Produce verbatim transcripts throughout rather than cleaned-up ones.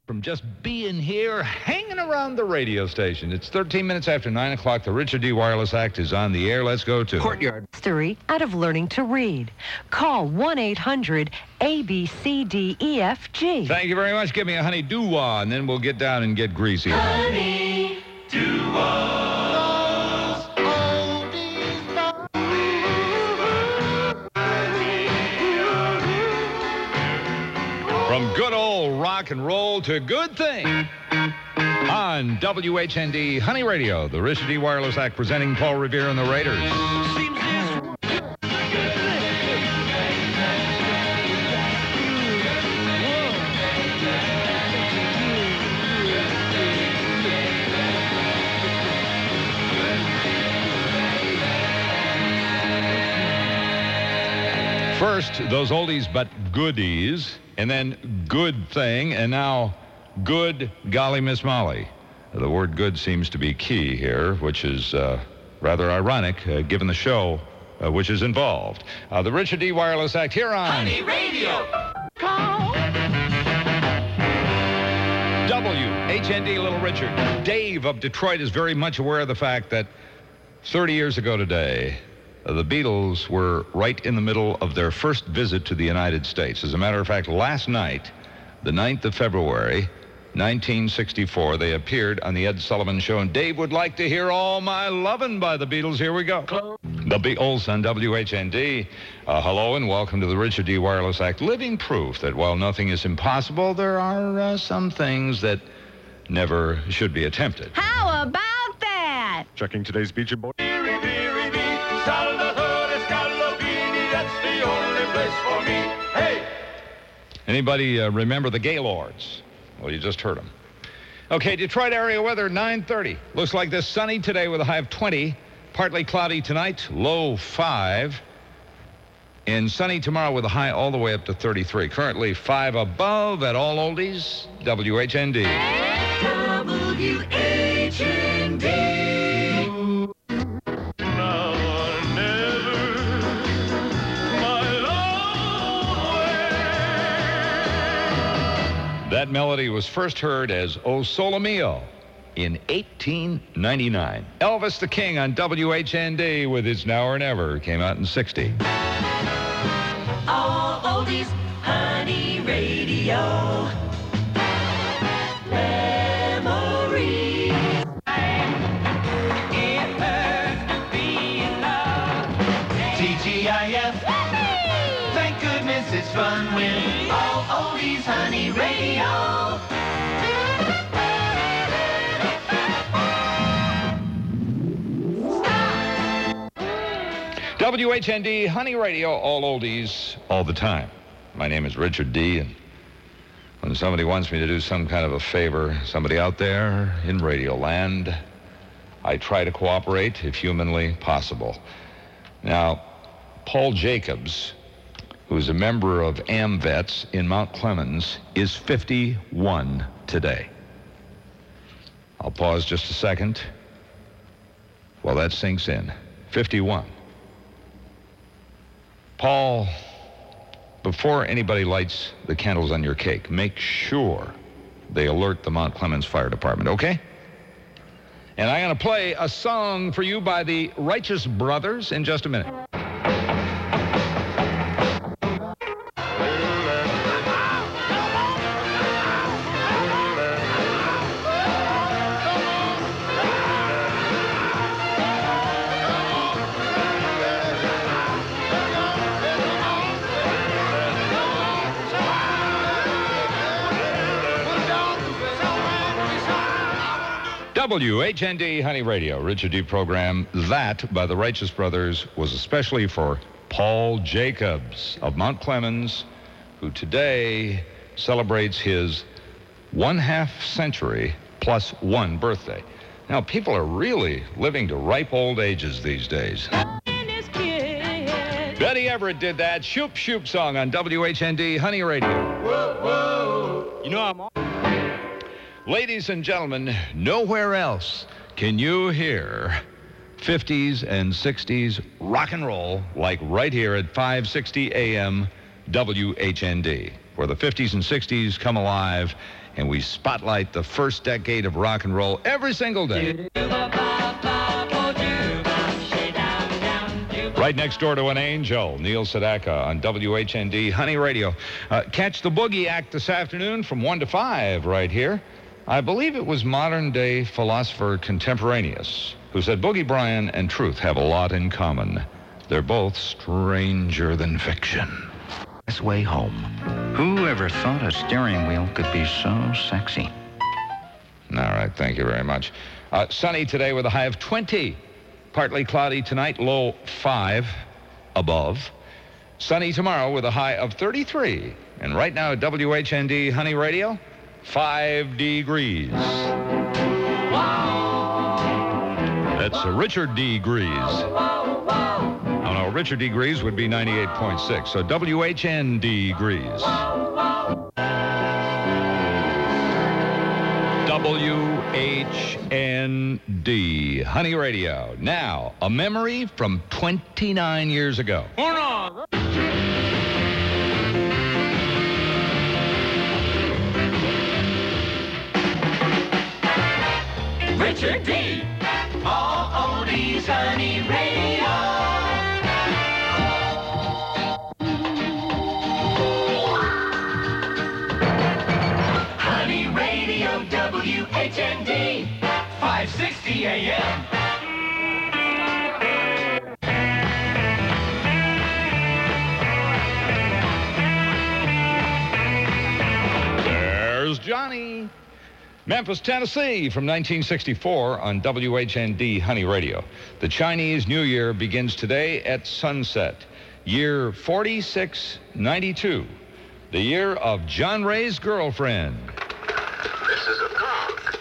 From just being here, hanging around the radio station. It's thirteen minutes after nine o'clock. The Richard D. Wireless Act is on the air. Let's go to Courtyard. History out of learning to read. Call one eight hundred A B C D E F G. Thank you very much. Give me a honey doo-wah, and then we'll get down and get greasy. Honey doo-wah. From good old rock and roll to good thing. On W H N D Honey Radio, the Richard D. Wireless Act presenting Paul Revere and the Raiders. First, those oldies but goodies, and then good thing, and now good golly Miss Molly. The word good seems to be key here, which is uh, rather ironic uh, given the show uh, which is involved. Uh, the Richard D. Wireless Act here on Honey Radio. Call W H N D Little Richard. Dave of Detroit is very much aware of the fact that thirty years ago today, the Beatles were right in the middle of their first visit to the United States. As a matter of fact, last night, the ninth of February, nineteen sixty-four, they appeared on the Ed Sullivan Show, and Dave would like to hear All My Lovin' by the Beatles. Here we go. The Beatles on W H N D. Uh, hello and welcome to the Richard D. Wireless Act. Living proof that while nothing is impossible, there are uh, some things that never should be attempted. How about that? Checking today's Beach Boy. Anybody uh, remember the Gaylords? Well, you just heard them. Okay, Detroit area weather, nine thirty. Looks like this sunny today with a high of twenty. Partly cloudy tonight, low five. And sunny tomorrow with a high all the way up to thirty-three. Currently five above at all oldies, W H N D. W H N D. That melody was first heard as O Sole Mio in eighteen ninety-nine. Elvis the King on W H N D with It's Now or Never came out in sixty. All oldies, Honey Radio. Memories. It hurts to be in love. T G I F. Thank goodness it's fun when all oldies, Honey Radio. W H N D Honey Radio, all oldies, all the time. My name is Richard D., and when somebody wants me to do some kind of a favor, somebody out there in radio land, I try to cooperate if humanly possible. Now, Paul Jacobs, who's a member of AmVets in Mount Clemens, is fifty-one today. I'll pause just a second while that sinks in. fifty-one. Paul, before anybody lights the candles on your cake, make sure they alert the Mount Clemens Fire Department, okay? And I'm going to play a song for you by the Righteous Brothers in just a minute. W H N D Honey Radio, Richard D. program. That, by the Righteous Brothers, was especially for Paul Jacobs of Mount Clemens, who today celebrates his one-half century plus one birthday. Now, people are really living to ripe old ages these days. Betty Everett did that Shoop Shoop song on W H N D Honey Radio. Whoa, whoa. You know, I'm on. Ladies and gentlemen, nowhere else can you hear fifties and sixties rock and roll like right here at five sixty A M W H N D, where the fifties and sixties come alive and we spotlight the first decade of rock and roll every single day. Right next door to an angel, Neil Sedaka on W H N D Honey Radio. Uh, catch the Boogie Act this afternoon from one to five right here. I believe it was modern-day philosopher contemporaneous who said Boogie Bryan and truth have a lot in common. They're both stranger than fiction. This way home. Who ever thought a steering wheel could be so sexy? All right, thank you very much. Uh, sunny today with a high of twenty. Partly cloudy tonight, low five above. Sunny tomorrow with a high of thirty-three. And right now at W H N D Honey Radio, five degrees. That's uh, Richard Degrees. Oh no, Richard Degrees would be ninety-eight point six. So W H N Degrees. W H N D Honey Radio. Now, a memory from twenty-nine years ago. Uno. Richard D. All oldies, Honey Radio. Honey Radio, W H N D, five sixty A M. There's Johnny. Memphis, Tennessee from nineteen sixty-four on W H N D Honey Radio. The Chinese New Year begins today at sunset. Year forty-six ninety-two. The year of John Ray's girlfriend. This is a cock.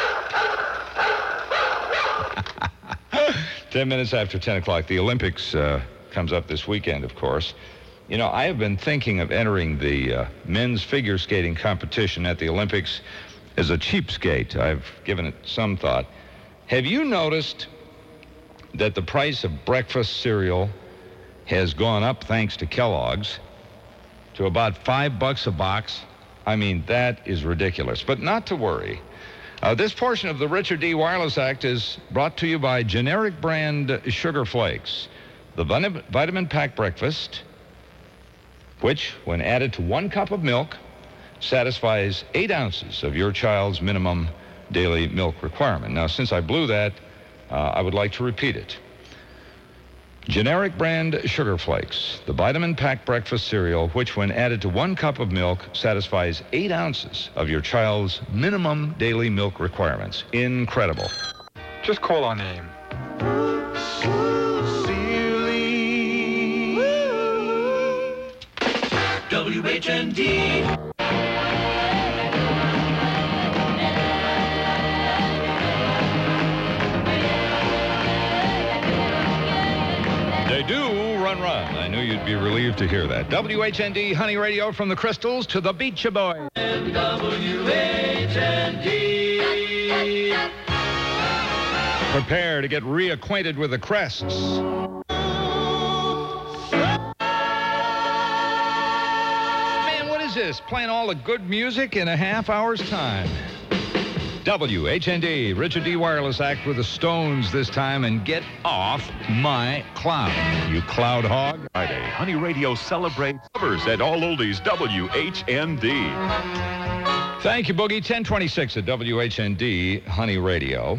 Ten minutes after ten o'clock. The Olympics uh, comes up this weekend, of course. You know, I have been thinking of entering the uh, men's figure skating competition at the Olympics as a cheapskate. I've given it some thought. Have you noticed that the price of breakfast cereal has gone up thanks to Kellogg's to about five bucks a box? I mean, that is ridiculous. But not to worry. Uh, this portion of the Richard D. Wireless Act is brought to you by generic brand Sugar Flakes, the vitamin, vitamin pack breakfast, which, when added to one cup of milk, satisfies eight ounces of your child's minimum daily milk requirement. Now, since I blew that, uh, I would like to repeat it. Generic brand Sugar Flakes, the vitamin pack breakfast cereal, which when added to one cup of milk, satisfies eight ounces of your child's minimum daily milk requirements. Incredible. Just call our name. W H N D. They do run, run. I knew you'd be relieved to hear that. W H N D Honey Radio from the Crystals to the Beach Boys. W H N D. Prepare to get reacquainted with the crests. This, playing all the good music in a half hour's time. W H N D, Richard D. Wireless Act with the Stones this time, and get off my cloud, you cloud hog. Friday, Honey Radio celebrates covers at All Oldies W H N D. Thank you, Boogie. ten twenty-six at W H N D Honey Radio.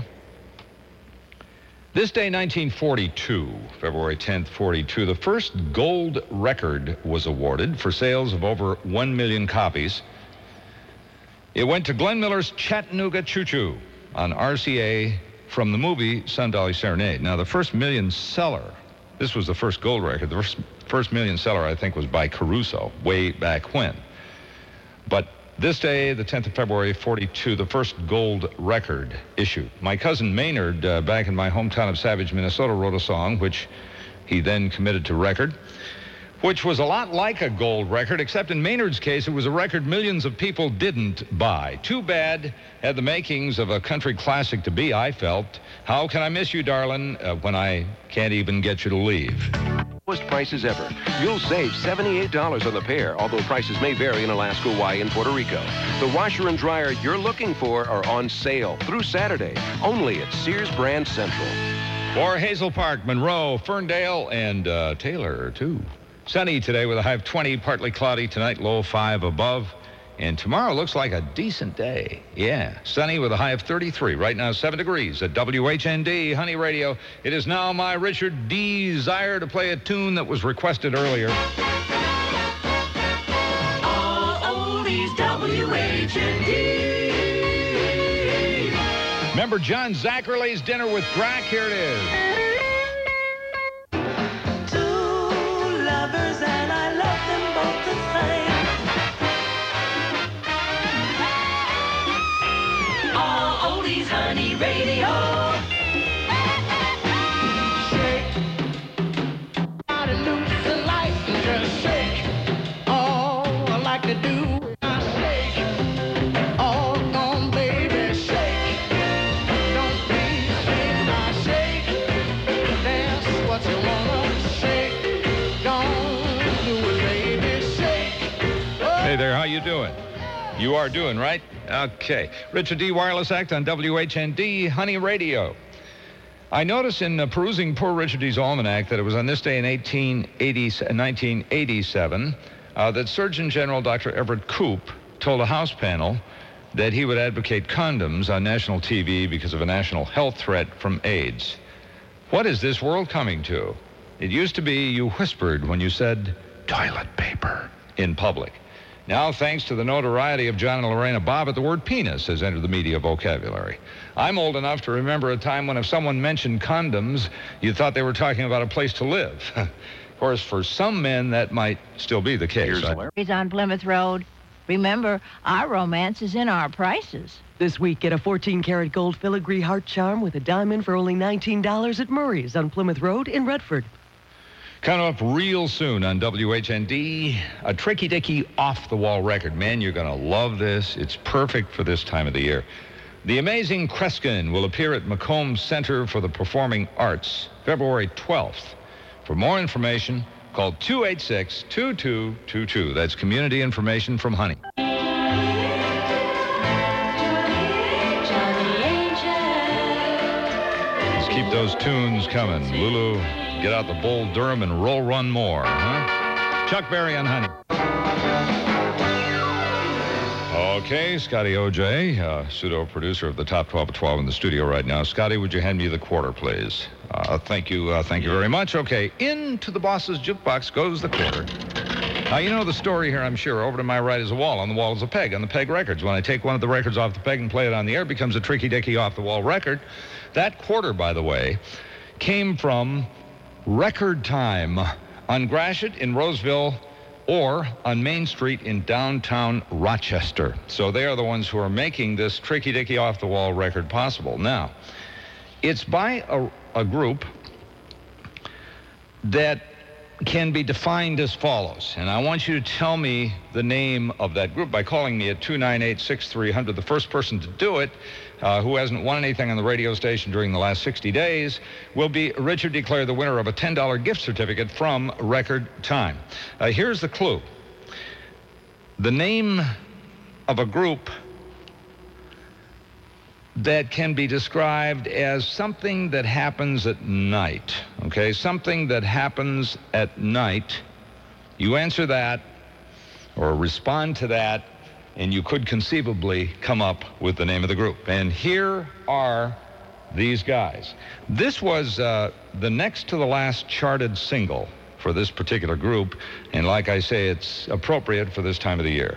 This day, nineteen forty-two, February tenth, forty-two, the first gold record was awarded for sales of over one million copies. It went to Glenn Miller's Chattanooga Choo Choo on R C A from the movie Sun Valley Serenade. Now, the first million seller, this was the first gold record. The first, first million seller, I think, was by Caruso way back when. But this day, the tenth of February, forty-two, the first gold record issued. My cousin Maynard, uh, back in my hometown of Savage, Minnesota, wrote a song, which he then committed to record. which was a lot like a gold record, except in Maynard's case, it was a record millions of people didn't buy. Too bad. Had the makings of a country classic to be, I felt. How Can I Miss You, Darling, uh, when I can't even get you to leave. Lowest prices ever. You'll save seventy-eight dollars on the pair, although prices may vary in Alaska, Hawaii, and Puerto Rico. The washer and dryer you're looking for are on sale through Saturday, only at Sears Brand Central. For Hazel Park, Monroe, Ferndale, and uh, Taylor, too. Sunny today with a high of twenty, partly cloudy tonight, low five above. And tomorrow looks like a decent day. Yeah, sunny with a high of thirty-three. Right now, seven degrees at W H N D, Honey Radio. It is now my Richard desire to play a tune that was requested earlier. All oldies W H N D. Remember John Zackerley's Dinner with Drac? Here it is. Honey Radio. Shake, body loose and light, and just shake. All I like to do, I shake. All on, baby, shake. Don't be ashamed, I shake. That's what you wanna shake. Don't do it, baby, shake. Oh. Hey there, how you doing? You are doing, right? Okay. Richard D. Wireless Act on W H N D, Honey Radio. I noticed in uh, perusing poor Richard D's Almanac that it was on this day in nineteen eighty-seven uh, that Surgeon General Doctor Everett Koop told a House panel that he would advocate condoms on national T V because of a national health threat from AIDS. What is this world coming to? It used to be you whispered when you said toilet paper in public. Now, thanks to the notoriety of John and Lorena Bobbitt, the word penis has entered the media vocabulary. I'm old enough to remember a time when if someone mentioned condoms, you thought they were talking about a place to live. Of course, for some men, that might still be the case. He's on Plymouth Road. Remember, our romance is in our prices. This week, get a fourteen karat gold filigree heart charm with a diamond for only nineteen dollars at Murray's on Plymouth Road in Redford. Coming up real soon on W H N D, a Tricky Dicky off-the-wall record. Man, you're going to love this. It's perfect for this time of the year. The Amazing Kreskin will appear at Macomb Center for the Performing Arts February twelfth. For more information, call two eight six, two two two two. That's community information from Honey. Let's keep those tunes coming. Lulu, get out the Bull Durham and roll run more, huh? Chuck Berry on Honey. Okay, Scotty O J, uh, pseudo-producer of the Top twelve at twelve in the studio right now. Scotty, would you hand me the quarter, please? Uh, thank you, uh, thank you very much. Okay, into the boss's jukebox goes the quarter. Now, you know the story here, I'm sure. Over to my right is a wall. On the wall is a peg. On the peg, records. When I take one of the records off the peg and play it on the air, it becomes a Tricky Dicky off-the-wall record. That quarter, by the way, came from Record Time on Gratiot in Roseville or on Main Street in downtown Rochester. So they are the ones who are making this Tricky Dicky off-the-wall record possible. Now, it's by a, a group that can be defined as follows. And I want you to tell me the name of that group by calling me at two nine eight, six three zero zero. The first person to do it, uh, who hasn't won anything on the radio station during the last sixty days, will be Richard declared the winner of a ten dollar gift certificate from Record Time. Uh, here's the clue. The name of a group that can be described as something that happens at night, okay? Something that happens at night. You answer that or respond to that, and you could conceivably come up with the name of the group. And here are these guys. This was uh, the next to the last charted single for this particular group, and like I say, it's appropriate for this time of the year.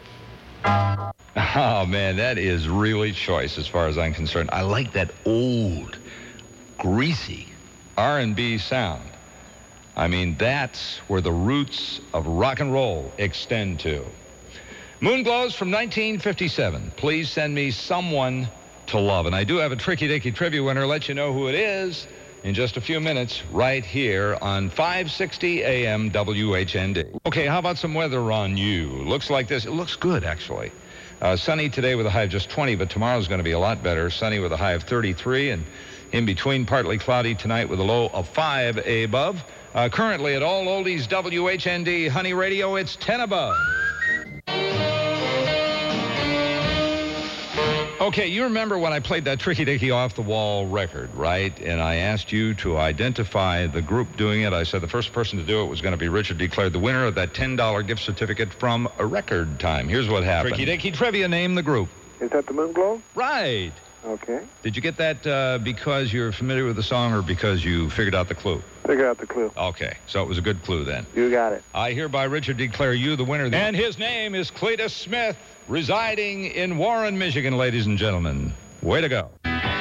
Oh, man, that is really choice as far as I'm concerned. I like that old, greasy R and B sound. I mean, that's where the roots of rock and roll extend to. Moonglows from nineteen fifty-seven. Please send me Someone to Love. And I do have a Tricky Dicky trivia winner. Let you know who it is. in just a few minutes right here on five sixty A M W H N D. Okay, how about some weather on you? Looks like this. It looks good, actually. Uh, sunny today with a high of just twenty, but tomorrow's going to be a lot better. Sunny with a high of thirty-three, and in between partly cloudy tonight with a low of five above. Uh, currently at All Oldies W H N D Honey Radio, it's ten above. Okay, you remember when I played that Tricky Dicky off-the-wall record, right? And I asked you to identify the group doing it. I said the first person to do it was going to be Richard, declared the winner of that ten dollar gift certificate from a Record Time. Here's what happened. Tricky Dicky trivia, name the group. Is that the Moonglow? Right. Okay. Did you get that uh, because you're familiar with the song or because you figured out the clue? Figured out the clue. Okay, so it was a good clue then. You got it. I hereby, Richard, declare you the winner. And his name is Cletus Smith, residing in Warren, Michigan, ladies and gentlemen. Way to go.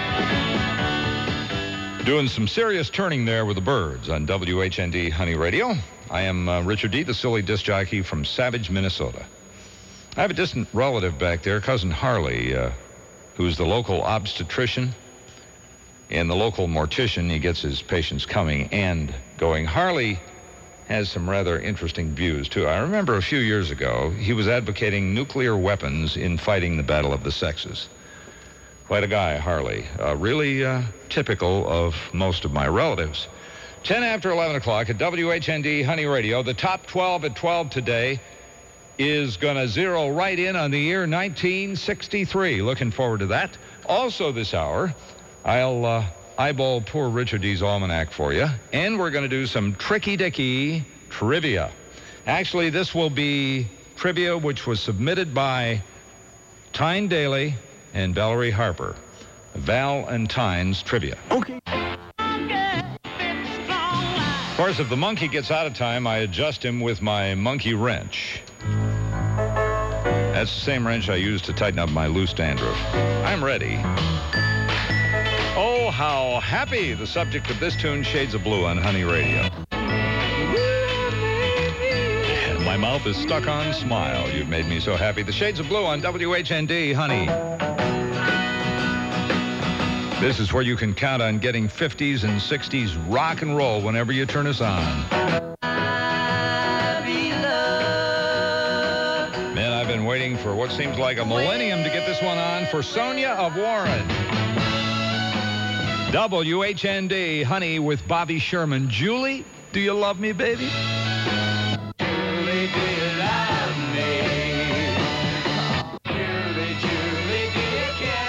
Doing some serious turning there with the Birds on W H N D Honey Radio. I am uh, Richard D., the silly disc jockey from Savage, Minnesota. I have a distant relative back there, Cousin Harley, uh, who's the local obstetrician and the local mortician. He gets his patients coming and going. Harley has some rather interesting views, too. I remember a few years ago, he was advocating nuclear weapons in fighting the battle of the sexes. Quite a guy, Harley. Uh, really uh, typical of most of my relatives. ten after eleven o'clock at W H N D Honey Radio. The top twelve at twelve today is going to zero right in on the year nineteen sixty-three. Looking forward to that. Also this hour, I'll uh, eyeball poor Richard D's Almanac for you, and we're going to do some Tricky Dicky trivia. Actually, this will be trivia which was submitted by Tyne Daly and Valerie Harper. Val and Tyne's trivia. Okay. Of course, if the monkey gets out of time, I adjust him with my monkey wrench. That's the same wrench I use to tighten up my loose dandruff. I'm ready. Oh, how happy the subject of this tune, Shades of Blue on Honey Radio. And my mouth is stuck on smile. You've made me so happy. The Shades of Blue on W H N D, honey. This is where you can count on getting fifties and sixties rock and roll whenever you turn us on. Man, I've been waiting for what seems like a millennium to get this one on for Sonia of Warren. W H N D, honey, with Bobby Sherman. Julie, do you love me, baby? Julie, do you love me? Julie, Julie, do you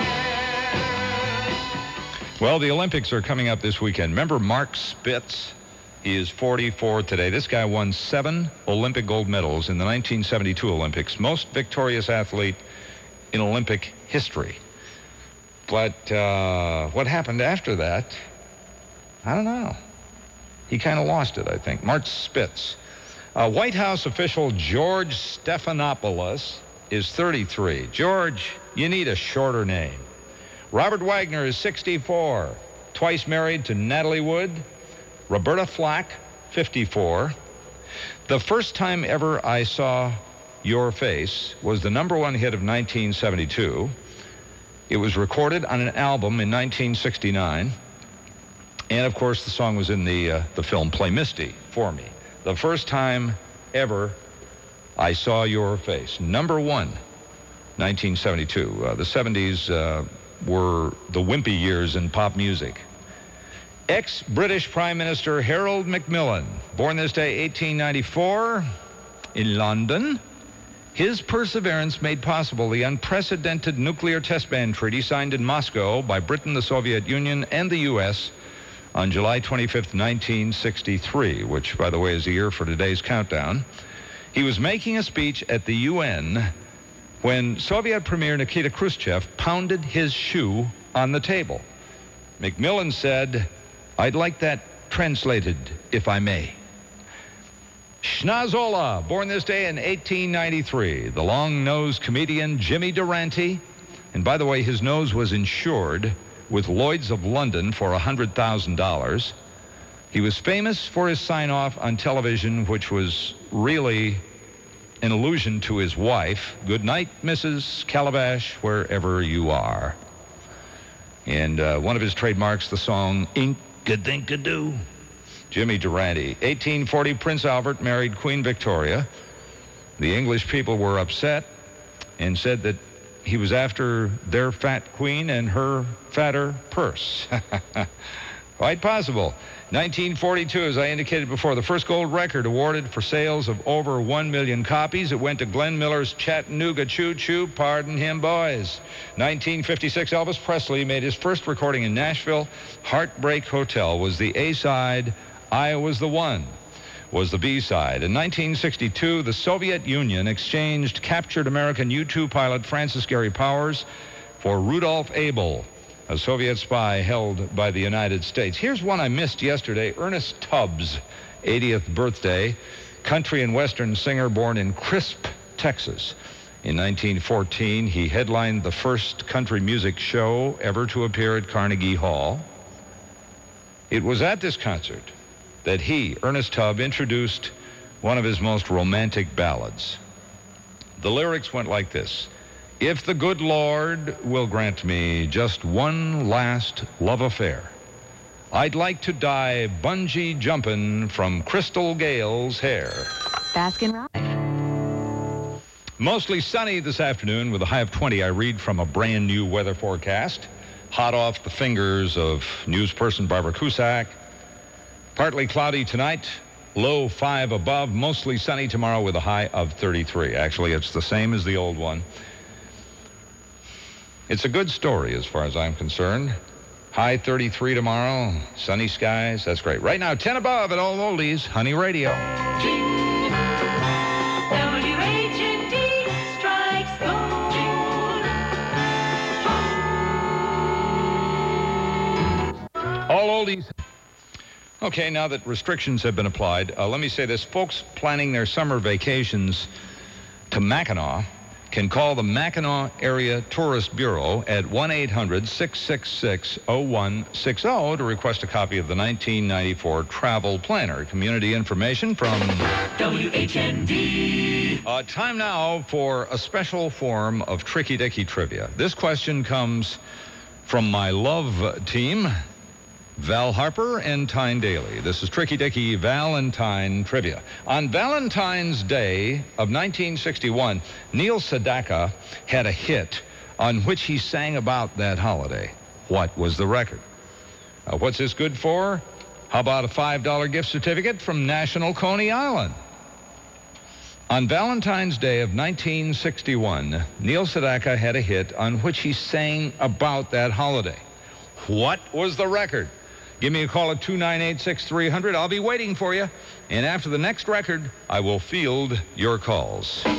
care? Well, the Olympics are coming up this weekend. Remember Mark Spitz? He is forty-four today. This guy won seven Olympic gold medals in the nineteen seventy-two Olympics. Most victorious athlete in Olympic history. But uh, what happened after that, I don't know. He kind of lost it, I think. Mark Spitz. Uh, White House official George Stephanopoulos is thirty-three. George, you need a shorter name. Robert Wagner is sixty-four. Twice married to Natalie Wood. Roberta Flack, fifty-four. The first time ever I saw Your Face was the number one hit of nineteen seventy-two. It was recorded on an album in nineteen sixty-nine. And, of course, the song was in the, uh, the film Play Misty for me. The first time ever I saw Your Face. Number one, nineteen seventy-two. Uh, the seventies uh, were the wimpy years in pop music. Ex-British Prime Minister Harold Macmillan, born this day, eighteen ninety-four, in London. His perseverance made possible the unprecedented nuclear test ban treaty signed in Moscow by Britain, the Soviet Union, and the U S on July twenty-fifth, nineteen sixty-three, which, by the way, is the year for today's countdown. He was making a speech at the U N when Soviet Premier Nikita Khrushchev pounded his shoe on the table. Macmillan said, "I'd like that translated, if I may." Schnozola, born this day in eighteen ninety-three. The long-nosed comedian Jimmy Durante. And by the way, his nose was insured with Lloyd's of London for one hundred thousand dollars. He was famous for his sign-off on television, which was really an allusion to his wife. Good night, Missus Calabash, wherever you are. And uh, one of his trademarks, the song Ink good thing could do. Jimmy Durante. eighteen forty, Prince Albert married Queen Victoria. The English people were upset and said that he was after their fat queen and her fatter purse. Quite possible. nineteen forty-two, as I indicated before, the first gold record awarded for sales of over one million copies. It went to Glenn Miller's Chattanooga Choo Choo, Pardon Him Boys. nineteen fifty-six, Elvis Presley made his first recording in Nashville. Heartbreak Hotel was the A-side. I Was the One was the B-side. In nineteen sixty-two, the Soviet Union exchanged captured American U two pilot Francis Gary Powers for Rudolph Abel, a Soviet spy held by the United States. Here's one I missed yesterday. Ernest Tubbs, eightieth birthday, country and western singer born in Crisp, Texas. In nineteen fourteen, he headlined the first country music show ever to appear at Carnegie Hall. It was at this concert that he, Ernest Tubb, introduced one of his most romantic ballads. The lyrics went like this: if the good Lord will grant me just one last love affair, I'd like to die bungee jumping from Crystal Gale's hair. Baskin Robbins. Mostly sunny this afternoon with a high of twenty. I read from a brand new weather forecast, hot off the fingers of newsperson Barbara Cusack. Partly cloudy tonight, low five above, mostly sunny tomorrow with a high of thirty-three. Actually, it's the same as the old one. It's a good story as far as I'm concerned. High thirty-three tomorrow, sunny skies, that's great. Right now, ten above at All Oldies, Honey Radio. W H N D strikes gold. All Oldies. Okay, now that restrictions have been applied, uh, let me say this. Folks planning their summer vacations to Mackinac can call the Mackinac Area Tourist Bureau at one eight hundred, six six six, oh one six oh to request a copy of the nineteen ninety-four Travel Planner. Community information from W H N D. Uh, time now for a special form of Tricky Dicky Trivia. This question comes from my love team, Val Harper and Tyne Daly. This is Tricky Dicky Valentine Trivia. On Valentine's Day of nineteen sixty-one, Neil Sedaka had a hit on which he sang about that holiday. What was the record? Uh, what's this good for? How about a five dollar gift certificate from National Coney Island? On Valentine's Day of nineteen sixty-one, Neil Sedaka had a hit on which he sang about that holiday. What was the record? Give me a call at two nine eight, six three zero zero. I'll be waiting for you. And after the next record, I will field your calls. Come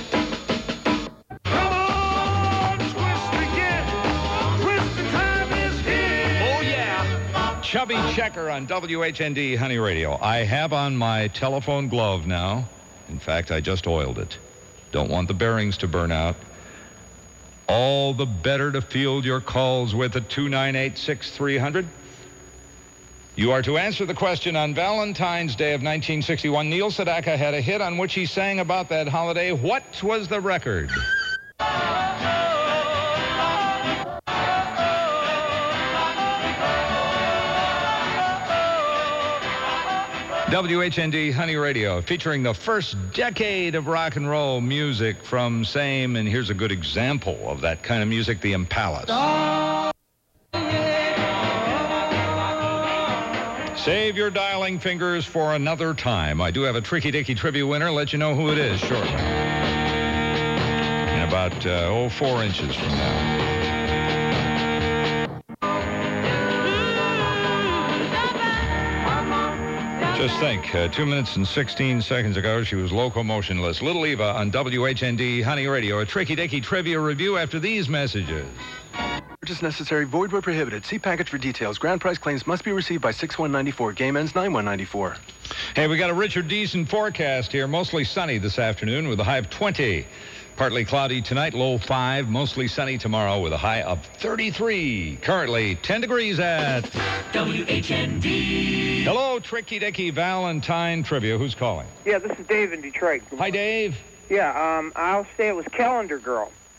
on, twist again. Twisting time is here. Oh, yeah. Chubby Checker on W H N D Honey Radio. I have on my telephone glove now. In fact, I just oiled it. Don't want the bearings to burn out. All the better to field your calls with at two nine eight, six three zero zero. You are to answer the question. On Valentine's Day of nineteen sixty-one, Neil Sedaka had a hit on which he sang about that holiday. What was the record? W H N D Honey Radio, featuring the first decade of rock and roll music from same, and here's a good example of that kind of music, the Impalas. Save your dialing fingers for another time. I do have a Tricky Dicky Trivia winner. Let you know who it is shortly. In about, uh, oh, four inches from now. Just think, uh, two minutes and sixteen seconds ago, she was locomotionless. Little Eva on W H N D Honey Radio. A Tricky Dicky Trivia review after these messages. Purchase necessary, void where prohibited. See package for details. Ground price claims must be received by six one ninety-four. Game ends nine one ninety-four. Hey, we got a Richard Deason forecast here. Mostly sunny this afternoon with a high of twenty. Partly cloudy tonight, low five. Mostly sunny tomorrow with a high of thirty-three. Currently ten degrees at W H N D. Hello, Tricky Dicky Valentine Trivia. Who's calling? Yeah, this is Dave in Detroit. Hi, Dave. Yeah, um, I'll say it was Calendar Girl.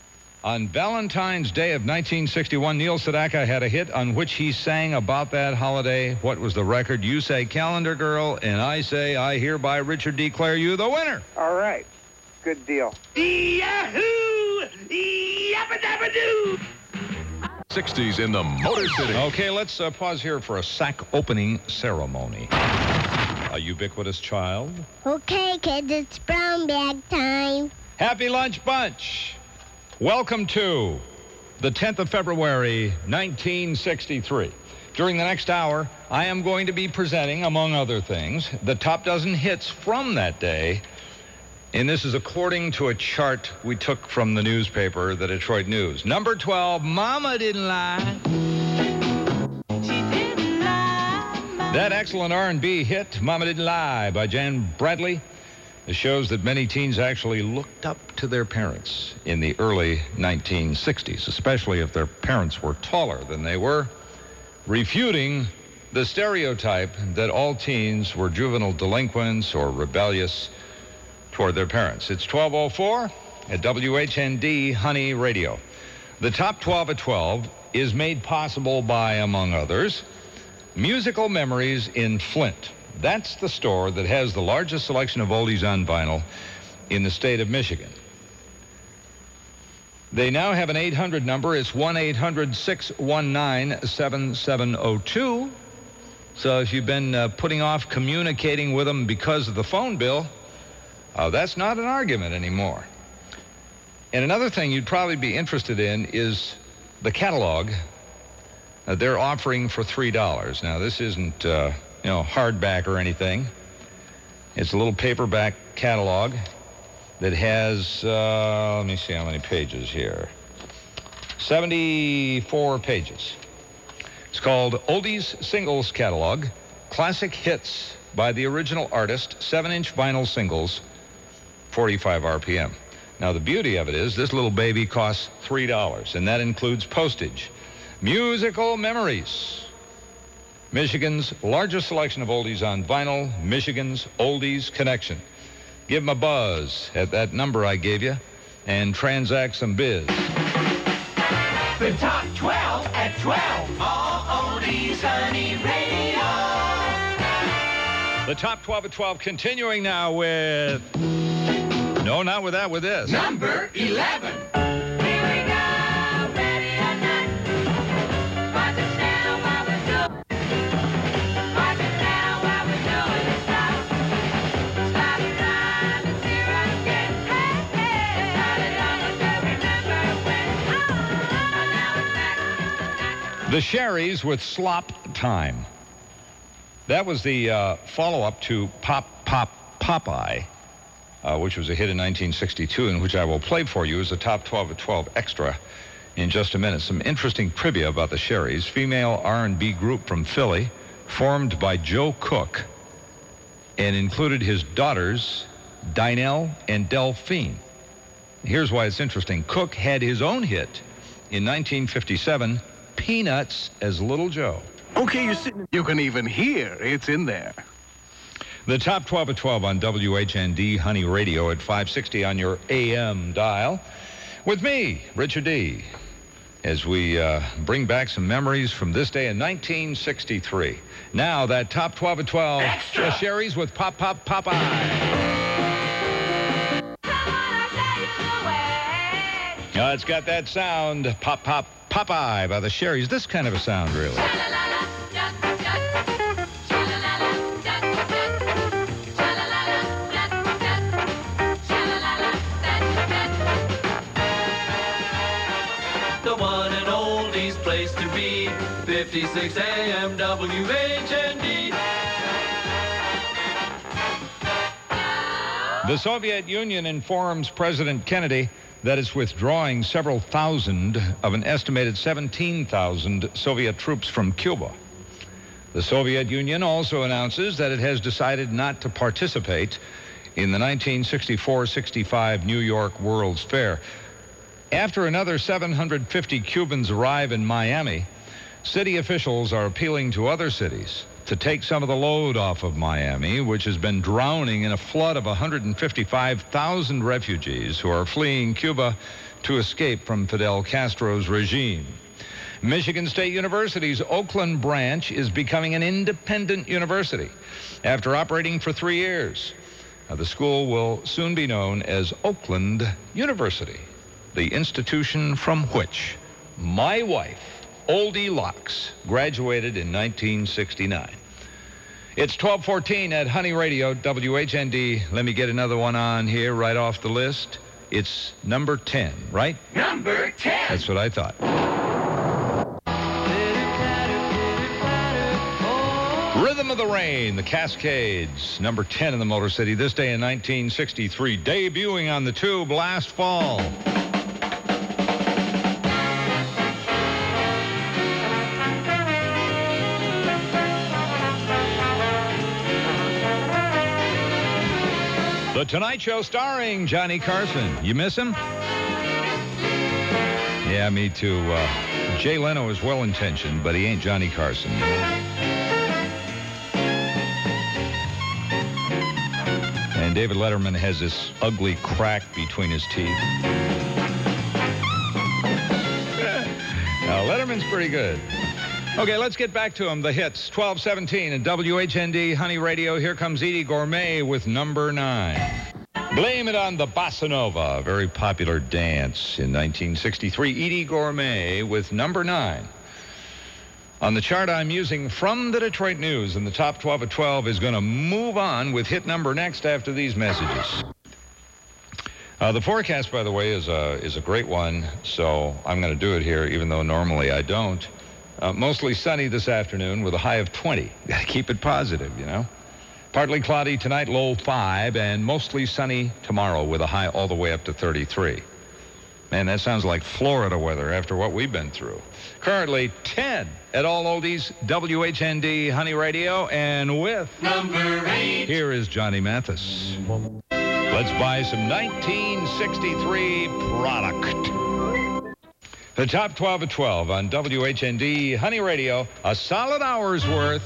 On Valentine's Day of nineteen sixty-one, Neil Sedaka had a hit on which he sang about that holiday. What was the record? You say Calendar Girl, and I say I hereby, Richard, declare you the winner. All right. Good deal. Yahoo! Yabba-dabba-doo! sixties in the Motor City. Okay, let's uh, pause here for a sack opening ceremony. A ubiquitous child. Okay, kids, it's brown bag time. Happy Lunch Bunch. Welcome to the tenth of February, nineteen sixty-three. During the next hour, I am going to be presenting, among other things, the top dozen hits from that day. And this is according to a chart we took from the newspaper, the Detroit News. Number twelve, Mama Didn't Lie. She didn't lie. That excellent R and B hit, Mama Didn't Lie, by Jan Bradley. It shows that many teens actually looked up to their parents in the early nineteen sixties, especially if their parents were taller than they were, refuting the stereotype that all teens were juvenile delinquents or rebellious toward their parents. It's twelve oh four at W H N D Honey Radio. The top twelve at twelve is made possible by, among others, Musical Memories in Flint. That's the store that has the largest selection of oldies on vinyl in the state of Michigan. They now have an eight hundred number. It's one eight hundred six one nine seven seven oh two. So if you've been uh, putting off communicating with them because of the phone bill, uh, that's not an argument anymore. And another thing you'd probably be interested in is the catalog uh, they're offering for three dollars. Now, this isn't... Uh, you know, hardback or anything. It's a little paperback catalog that has, uh, let me see how many pages here. seventy-four pages. It's called Oldies Singles Catalog, Classic Hits by the Original Artist, seven-inch vinyl singles, forty-five R P M. Now, the beauty of it is this little baby costs three dollars, and that includes postage. Musical Memories. Michigan's largest selection of oldies on vinyl, Michigan's Oldies Connection. Give them a buzz at that number I gave you and transact some biz. The top twelve at twelve. All Oldies Honey Radio. The top twelve at twelve, continuing now with... No, not with that, with this. Number eleven. The Sherrys with Slop Time. That was the uh, follow-up to Pop Pop Popeye, uh, which was a hit in nineteen sixty-two, and which I will play for you as a top twelve at twelve extra in just a minute. Some interesting trivia about the Sherrys. Female R and B group from Philly, formed by Joe Cook, and included his daughters, Dinell and Delphine. Here's why it's interesting. Cook had his own hit in nineteen fifty-seven, Peanuts as Little Joe. Okay, you're sitting. You can even hear it's in there. The top twelve at twelve on W H N D Honey Radio at five sixty on your A M dial. With me, Richard D., as we uh, bring back some memories from this day in nineteen sixty-three. Now, that top twelve at twelve, Extra. The Sherrys with Pop Pop Popeye. Uh, it's got that sound, Pop Pop Popeye by the Sherrys. This kind of a sound, really. The one and oldies place to be, fifty-six A M W H N D. The Soviet Union informs President Kennedy that it's withdrawing several thousand of an estimated seventeen thousand Soviet troops from Cuba. The Soviet Union also announces that it has decided not to participate in the nineteen sixty-four sixty-five New York World's Fair. After another seven hundred fifty Cubans arrive in Miami, city officials are appealing to other cities to take some of the load off of Miami, which has been drowning in a flood of one hundred fifty-five thousand refugees who are fleeing Cuba to escape from Fidel Castro's regime. Michigan State University's Oakland branch is becoming an independent university after operating for three years. Now, the school will soon be known as Oakland University, the institution from which my wife, Oldie Locks, graduated in nineteen sixty-nine. It's twelve fourteen at Honey Radio, W H N D. Let me get another one on here right off the list. It's number ten, right? Number ten. That's what I thought. Rhythm of the Rain, the Cascades, number ten in the Motor City this day in nineteen sixty-three, debuting on the tube last fall. The Tonight Show starring Johnny Carson. You miss him? Yeah, me too. Uh, Jay Leno is well-intentioned, but he ain't Johnny Carson. And David Letterman has this ugly crack between his teeth. Now, Letterman's pretty good. Okay, let's get back to him. The hits, twelve seventeen at W H N D Honey Radio. Here comes Eddie Gourmet with number nine. Blame It on the Bossa Nova, a very popular dance in nineteen sixty-three. Eddie Gourmet with number nine. On the chart I'm using from the Detroit News, and the top twelve at twelve is going to move on with hit number next after these messages. Uh, the forecast, by the way, is a, is a great one, so I'm going to do it here, even though normally I don't. Uh, mostly sunny this afternoon with a high of twenty. Got to keep it positive, you know. Partly cloudy tonight, low five, and mostly sunny tomorrow with a high all the way up to thirty-three. Man, that sounds like Florida weather after what we've been through. Currently ten at All Oldies, W H N D Honey Radio, and with number eight, here is Johnny Mathis. Let's buy some nineteen sixty-three product. The top twelve at twelve on W H N D Honey Radio, a solid hour's worth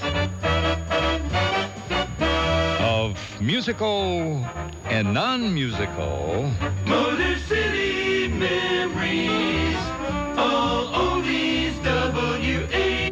of musical and non-musical Motor City memories. All Oldies W H.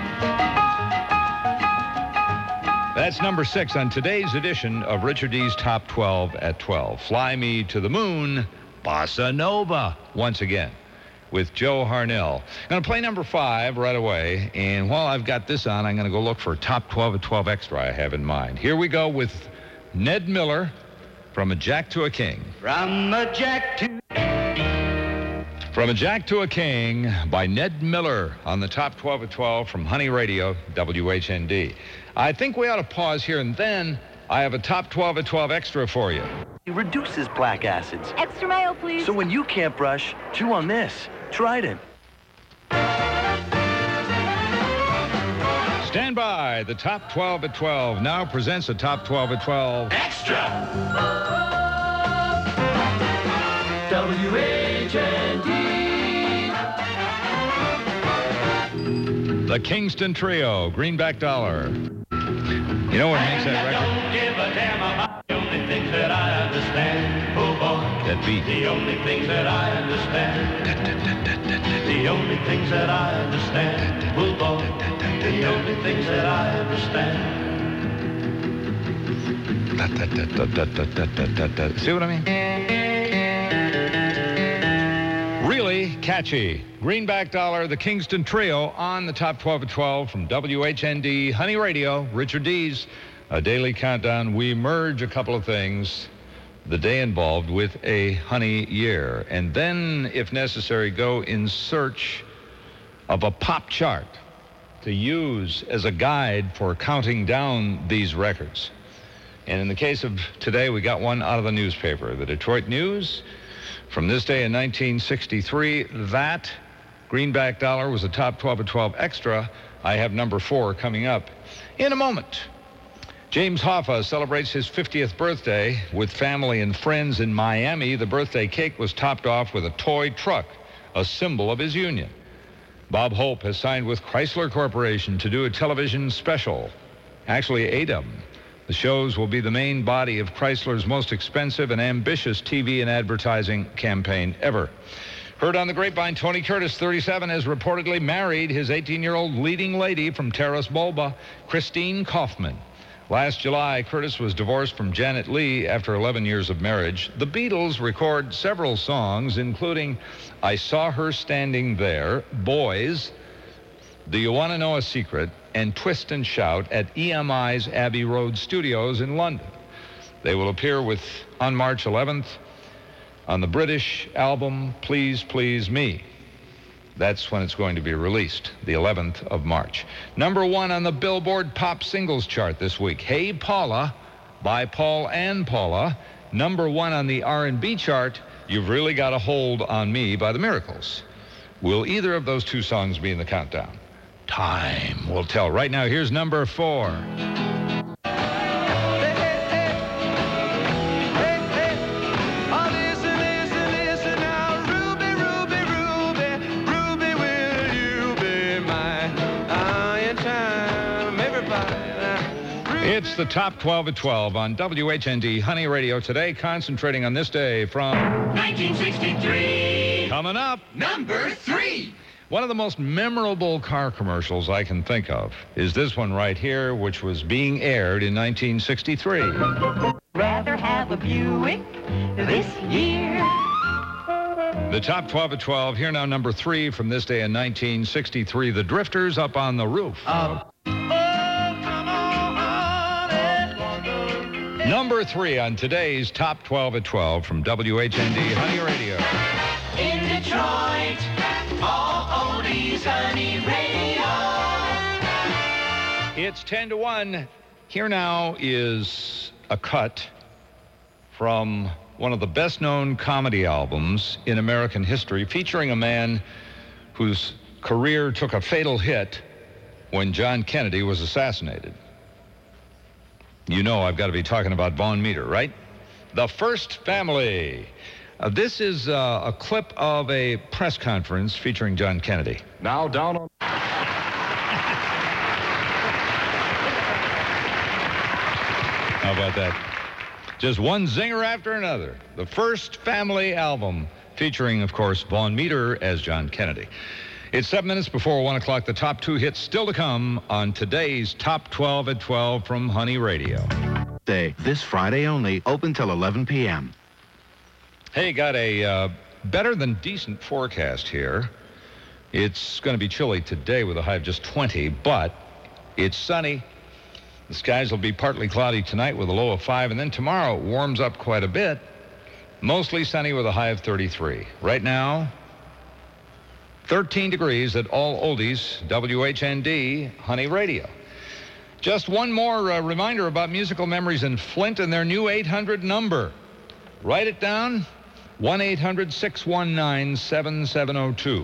That's number six on today's edition of Richard D's Top twelve at twelve. Fly Me to the Moon, Bossa Nova, once again, with Joe Harnell. I'm going to play number five right away, and while I've got this on, I'm going to go look for a top twelve at twelve extra I have in mind. Here we go with Ned Miller, From a Jack to a King. From a Jack to... From a Jack to a King by Ned Miller on the top twelve at twelve from Honey Radio, W H N D. I think we ought to pause here, and then I have a top twelve at twelve extra for you. It reduces black acids. Extra mayo, please. So when you can't brush, chew on this. Trident. Stand by. The top twelve at twelve now presents a top twelve at twelve Extra. W H N D. The Kingston Trio, Greenback Dollar. You know what makes that record? Don't give a damn about the only things that I understand. Oh boy. That beat. The only things that I understand. The only things that I understand. Oh boy. The only things that I understand. See what I mean? Really catchy. Greenback Dollar, the Kingston Trio on the top twelve at twelve from W H N D Honey Radio, Richard D's a daily countdown. We merge a couple of things, the day involved with a honey year, and then, if necessary, go in search of a pop chart to use as a guide for counting down these records. And in the case of today, we got one out of the newspaper, the Detroit News. From this day in nineteen sixty-three, that Greenback Dollar was a top twelve at twelve extra. I have number four coming up in a moment. James Hoffa celebrates his fiftieth birthday with family and friends in Miami. The birthday cake was topped off with a toy truck, a symbol of his union. Bob Hope has signed with Chrysler Corporation to do a television special, actually eight of them, The shows will be the main body of Chrysler's most expensive and ambitious T V and advertising campaign ever. Heard on the grapevine, Tony Curtis, thirty-seven, has reportedly married his eighteen-year-old leading lady from Terrace Bulba, Christine Kaufman. Last July, Curtis was divorced from Janet Leigh after eleven years of marriage. The Beatles record several songs, including I Saw Her Standing There, Boys, Do You Want to Know a Secret, and Twist and Shout at E M I's Abbey Road Studios in London. They will appear with on March eleventh on the British album Please Please Me. That's when it's going to be released, the eleventh of March. Number one on the Billboard Pop Singles chart this week, Hey Paula by Paul and Paula. Number one on the R and B chart, You've Really Got a Hold on Me by the Miracles. Will either of those two songs be in the countdown? Time will tell. Right now, here's number four. It's the top twelve at twelve on W H N D Honey Radio today, concentrating on this day from nineteen sixty-three. Coming up, number three. One of the most memorable car commercials I can think of is this one right here, which was being aired in nineteen sixty-three. Rather have a Buick this year. The top twelve at twelve, here now number three from this day in nineteen sixty-three, The Drifters, Up on the Roof. Uh, Number three on today's top twelve at twelve from W H N D Honey Radio. In Detroit, all oldies Honey Radio. It's ten to one. Here now is a cut from one of the best-known comedy albums in American history, featuring a man whose career took a fatal hit when John Kennedy was assassinated. You know I've got to be talking about Vaughn Meader, right? The First Family. Uh, this is uh, a clip of a press conference featuring John Kennedy. Now down on... How about that? Just one zinger after another. The First Family album, featuring, of course, Vaughn Meader as John Kennedy. It's seven minutes before one o'clock. The top two hits still to come on today's Top twelve at twelve from Honey Radio. Day, this Friday only, open till eleven p.m. Hey, got a uh, better than decent forecast here. It's going to be chilly today with a high of just twenty, but it's sunny. The skies will be partly cloudy tonight with a low of five, and then tomorrow it warms up quite a bit. Mostly sunny with a high of thirty-three. Right now, thirteen degrees at all oldies, W H N D Honey Radio. Just one more uh, reminder about musical memories in Flint and their new eight hundred number. Write it down, one eight hundred six one nine seven seven zero two.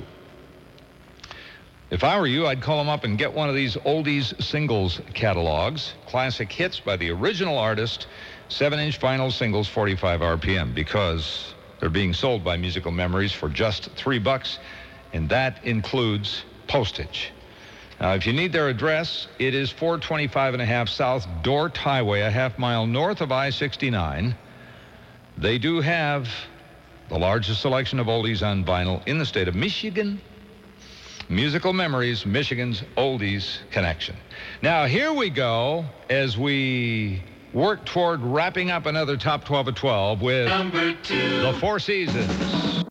If I were you, I'd call them up and get one of these oldies singles catalogs, classic hits by the original artist, seven-inch vinyl singles, forty-five R P M, because they're being sold by Musical Memories for just three bucks. And that includes postage. Now, if you need their address, it is four twenty-five and a half South Dort Highway, a half mile north of I sixty-nine. They do have the largest selection of oldies on vinyl in the state of Michigan. Musical Memories, Michigan's oldies connection. Now, here we go as we work toward wrapping up another Top twelve at twelve with number two, The Four Seasons.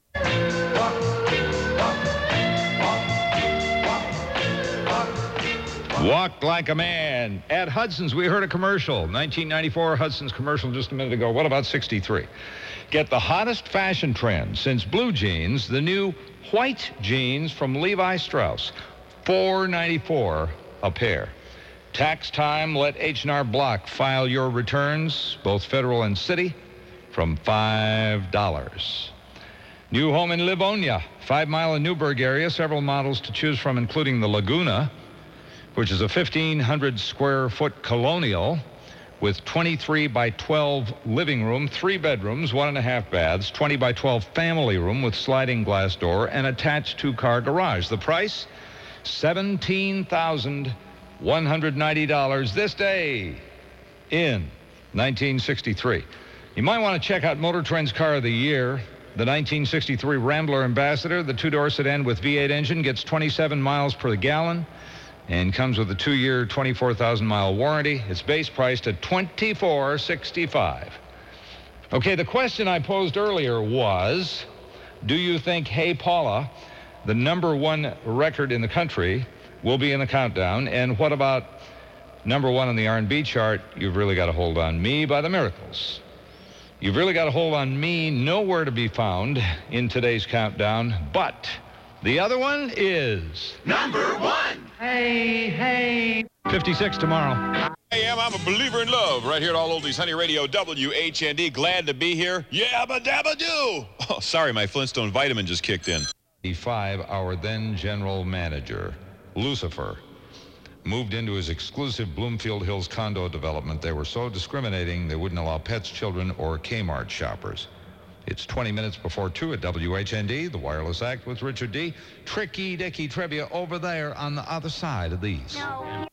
Walked Like a Man. At Hudson's, we heard a commercial. nineteen ninety-four Hudson's commercial just a minute ago. What about sixty-three? Get the hottest fashion trend since blue jeans, the new white jeans from Levi Strauss. four ninety-four a pair. Tax time, let H and R Block file your returns, both federal and city, from five dollars. New home in Livonia, five mile in Newburgh area, several models to choose from, including the Laguna, which is a fifteen hundred square foot colonial with twenty-three by twelve living room, three bedrooms, one and a half baths, twenty by twelve family room with sliding glass door and attached two-car garage. The price, seventeen thousand one hundred ninety dollars this day in nineteen sixty-three. You might want to check out Motor Trend's Car of the Year. The nineteen sixty-three Rambler Ambassador, the two-door sedan with V eight engine, gets twenty-seven miles per gallon and comes with a two-year, twenty-four thousand mile warranty. It's base priced at twenty-four sixty-five. Okay, the question I posed earlier was, do you think Hey Paula, the number one record in the country, will be in the countdown? And what about number one on the R and B chart, You've Really Got a Hold on Me by the Miracles? You've Really Got a Hold on Me, nowhere to be found in today's countdown, but the other one is Number one. Hey, hey. fifty-six tomorrow. I am. I'm a believer in love right here at All Oldies Honey Radio, W H N D. Glad to be here. Yabba dabba do. Oh, sorry, my Flintstone vitamin just kicked in. The five, our then general manager, Lucifer, moved into his exclusive Bloomfield Hills condo development. They were so discriminating they wouldn't allow pets, children, or Kmart shoppers. It's twenty minutes before two at W H N D, the Wireless Act with Richard D. Tricky Dicky Trivia over there on the other side of these. No.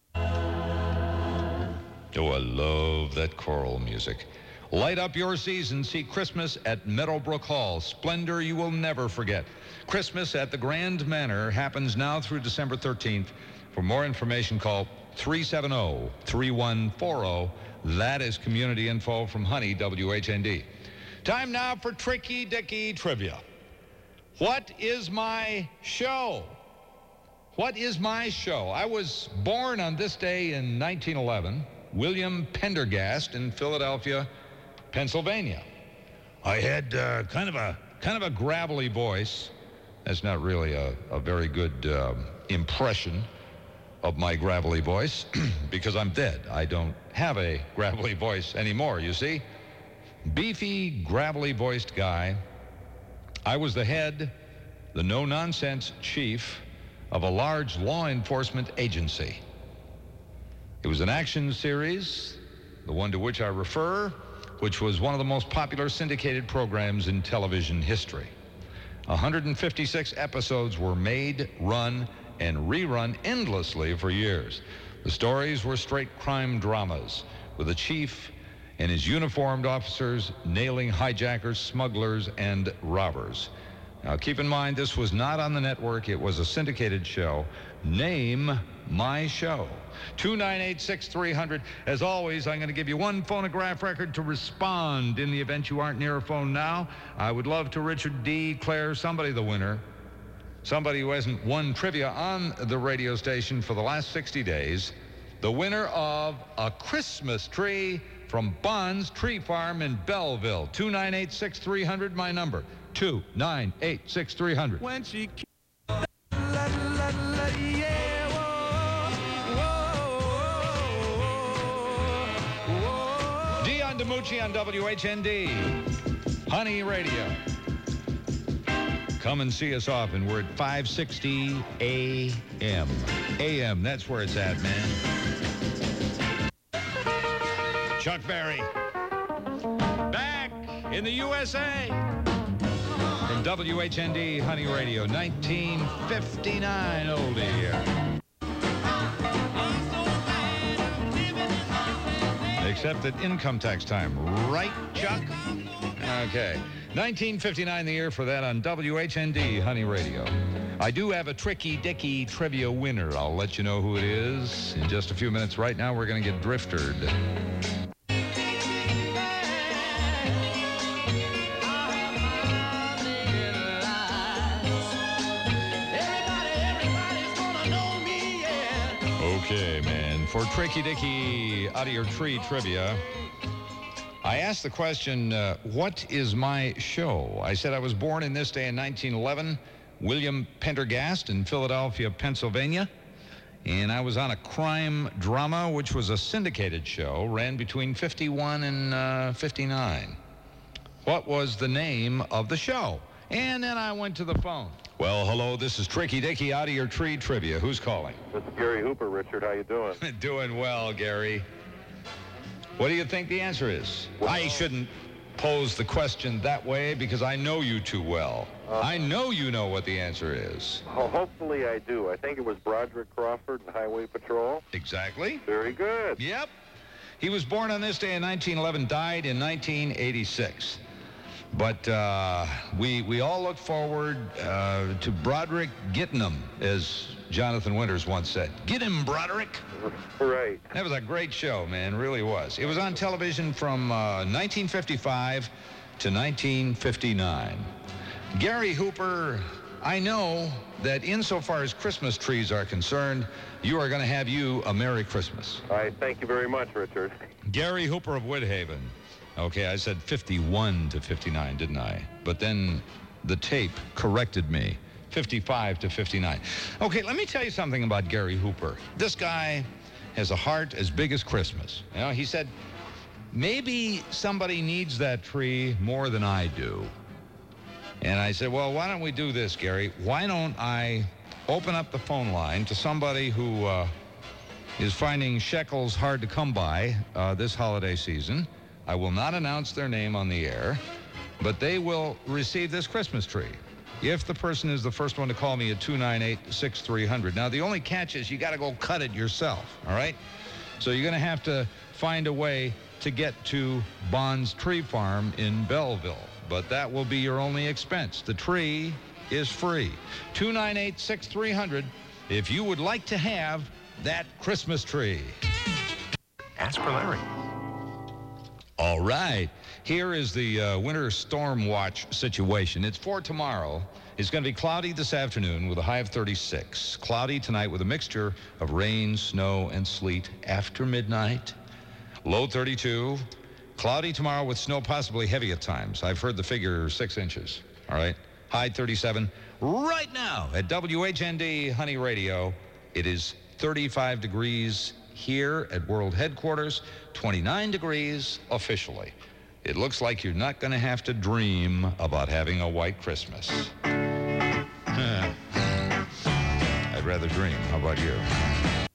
Oh, I love that choral music. Light up your season. See Christmas at Meadowbrook Hall. Splendor you will never forget. Christmas at the Grand Manor happens now through December thirteenth. For more information, call three seven zero, three one four zero. That is community info from Honey, W H N D. Time now for Tricky Dicky Trivia. What is my show? What is my show? I was born on this day in nineteen eleven, William Pendergast in Philadelphia, Pennsylvania. I had uh, kind of a kind of a gravelly voice. That's not really a, a very good uh, impression of my gravelly voice because I'm dead. I don't have a gravelly voice anymore, you see. Beefy, gravelly-voiced guy. I was the head, the no-nonsense chief of a large law enforcement agency. It was an action series, the one to which I refer, which was one of the most popular syndicated programs in television history. one hundred fifty-six episodes were made, run, and rerun endlessly for years. The stories were straight crime dramas, with the chief and his uniformed officers nailing hijackers, smugglers, and robbers. Now, keep in mind, this was not on the network. It was a syndicated show. Name my show. two nine eight, six three zero zero. As always, I'm going to give you one phonograph record to respond in the event you aren't near a phone now. I would love to Richard D. declare somebody the winner. Somebody who hasn't won trivia on the radio station for the last sixty days. The winner of a Christmas tree from Bond's Tree Farm in Belleville. two nine eight, six three zero zero, my number. two nine eight, six three zero zero. When she Dion DiMucci on W H N D. Honey Radio. Come and see us often. We're at five sixty A M. A M, that's where it's at, man. Chuck Berry. Back in the U S A. From W H N D Honey Radio, nineteen fifty-nine oldie here. Except at income tax time. Right, Chuck? Okay. nineteen fifty-nine the year for that on W H N D Honey Radio. I do have a Tricky Dicky trivia winner. I'll let you know who it is in just a few minutes. Right now, we're going to get drifted. Okay, man. For Tricky Dicky out of your tree trivia, I asked the question, uh, what is my show? I said I was born in this day in nineteen eleven, William Pendergast in Philadelphia, Pennsylvania. And I was on a crime drama, which was a syndicated show, ran between fifty-one and uh, fifty-nine. What was the name of the show? And then I went to the phone. Well, hello, this is Tricky Dicky out of your tree trivia. Who's calling? This is Gary Hooper, Richard. How you doing? Doing well, Gary. What do you think the answer is? Well, I shouldn't pose the question that way because I know you too well. Uh, I know you know what the answer is. Oh, hopefully I do. I think it was Broderick Crawford and Highway Patrol. Exactly. Very good. Yep. He was born on this day in nineteen eleven, died in nineteen eighty-six. But uh, we we all look forward uh, to Broderick Gittenham, as Jonathan Winters once said. Get him, Broderick. Right. That was a great show, man. Really was. It was on television from uh, nineteen fifty-five to nineteen fifty-nine. Gary Hooper, I know that insofar as Christmas trees are concerned, you are going to have you a Merry Christmas. All right. Thank you very much, Richard. Gary Hooper of Woodhaven. Okay, I said fifty-one to fifty-nine, didn't I? But then the tape corrected me. fifty-five to fifty-nine. Okay, let me tell you something about Gary Hooper. This guy has a heart as big as Christmas. You know, he said, maybe somebody needs that tree more than I do. And I said, well, why don't we do this, Gary? Why don't I open up the phone line to somebody who uh, is finding shekels hard to come by uh, this holiday season. I will not announce their name on the air, but they will receive this Christmas tree if the person is the first one to call me at two nine eight, six three zero zero. Now, the only catch is you got to go cut it yourself, all right? So you're going to have to find a way to get to Bond's Tree Farm in Belleville, but that will be your only expense. The tree is free. two nine eight, six three zero zero if you would like to have that Christmas tree. Ask for Larry. All right. Here is the uh, winter storm watch situation. It's for tomorrow. It's going to be cloudy this afternoon with a high of thirty-six. Cloudy tonight with a mixture of rain, snow, and sleet after midnight. Low thirty-two. Cloudy tomorrow with snow possibly heavy at times. I've heard the figure six inches. All right. High thirty-seven. Right now at W H N D Honey Radio, it is thirty-five degrees here at World Headquarters, twenty-nine degrees officially. It looks like you're not going to have to dream about having a white Christmas. I'd rather dream. How about you?